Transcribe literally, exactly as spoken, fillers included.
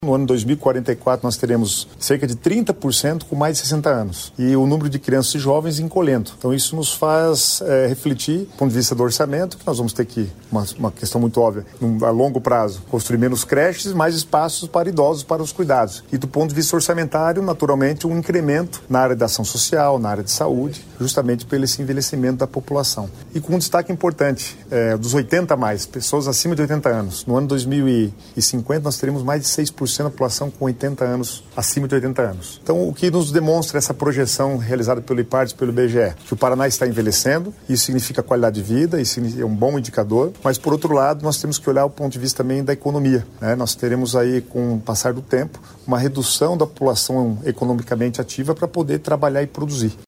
No ano dois mil e quarenta e quatro, nós teremos cerca de trinta por cento com mais de sessenta anos. E o número de crianças e jovens encolhendo. Então, isso nos faz é, refletir, do ponto de vista do orçamento, que nós vamos ter que, uma, uma questão muito óbvia, num, a longo prazo, construir menos creches, mais espaços para idosos, para os cuidados. E do ponto de vista orçamentário, naturalmente, um incremento na área da ação social, na área de saúde, justamente pelo esse envelhecimento da população. E com um destaque importante, é, dos oitenta a mais, pessoas acima de oitenta anos. No ano dois mil e cinquenta, nós teremos mais de seis por cento da população com oitenta anos, acima de oitenta anos. Então, o que nos demonstra essa projeção realizada pelo IPARDES e pelo I B G E? Que o Paraná está envelhecendo, isso significa qualidade de vida, isso é um bom indicador, mas, por outro lado, nós temos que olhar o ponto de vista também da economia, né? Nós teremos aí, com o passar do tempo, uma redução da população economicamente ativa para poder trabalhar e produzir.